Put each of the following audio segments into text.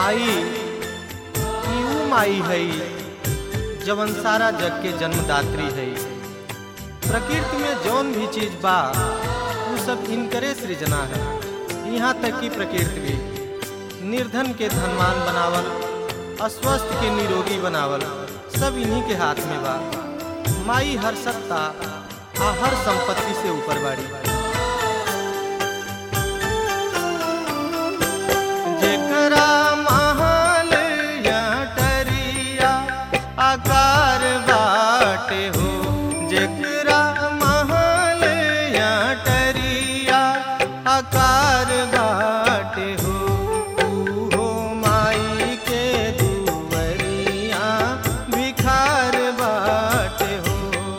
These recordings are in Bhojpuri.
माई ऊ माई है जवन सारा जग के जन्मदात्री है। प्रकृति में जौन भी चीज बा वो सब इनकरे सृजना है। यहाँ तक कि प्रकृति भी निर्धन के धनवान बनावल, अस्वस्थ के निरोगी बनावल सब इन्हीं के हाथ में बा। माई हर सत्ता आ हर संपत्ति से ऊपर बाड़ी। जेकरा महल या टरिया आकार बाटे हो, जेकरा महल या टरिया आकार बाटे हो, हो माई के दुवरिया भिखार बाटे हो।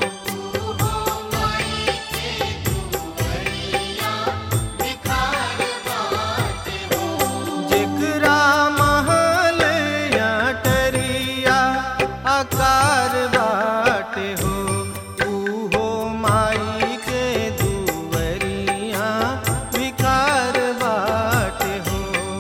जेकरा महल या टरिया आकार बाटे हो, हो माई के दुवरिया भिखार बाटे हो।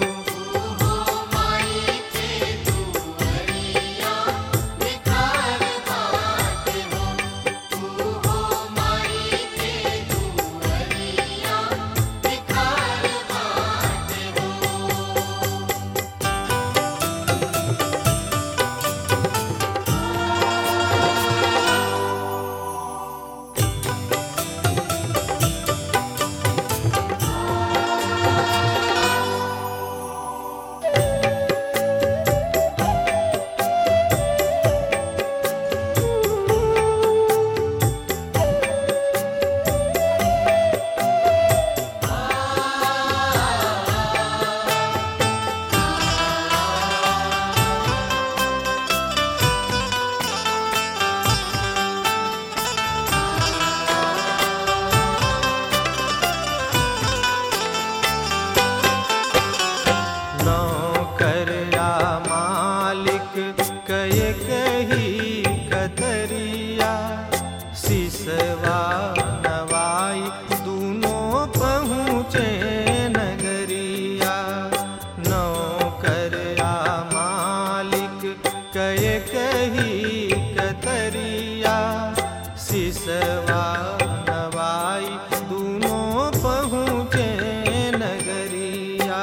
नौकर या मालिक कये कही कतरिया, सिसवा नवाई दूनों पहुँचे नगरिया। नौकर या मालिक कये कही कतरिया, सिसवा नवाई दूनों पहुँचे नगरिया।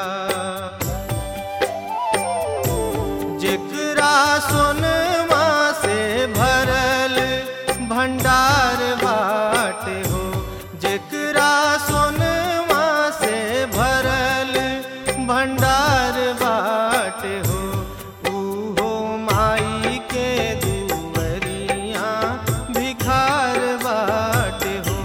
जेकरा सोनवा से भरल भंडार बाटे हो, जेकरा सोनवा से भरल भंडार बाटे हो, हो माई के दुवरिया भिखार बाटे हो।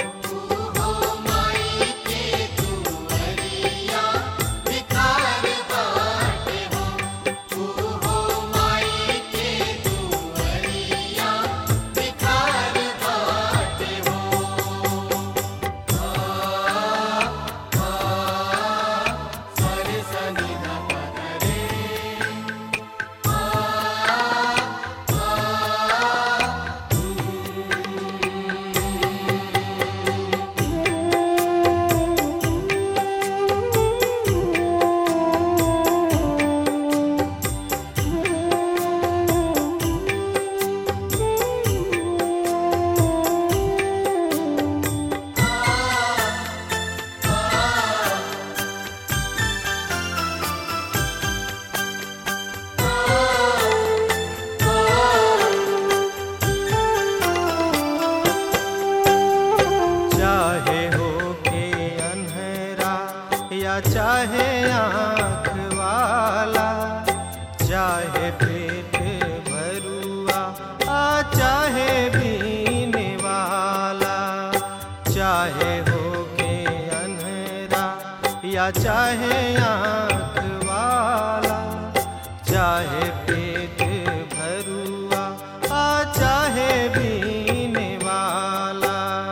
चाहे हो के अन्हरा या चाहे आँख वाला, चाहे पेट भरुआ आ चाहे बीने वाला। चाहे हो के अन्हरा या चाहे आँख वाला, चाहे पेट भरुआ आ चाहे बीने वाला।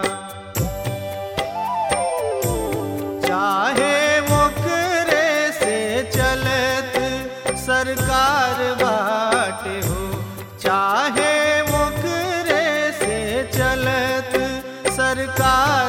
चाहे ओकरे से चलत सरकार बाटे हो, चाहे ओकरे से चलत सरकार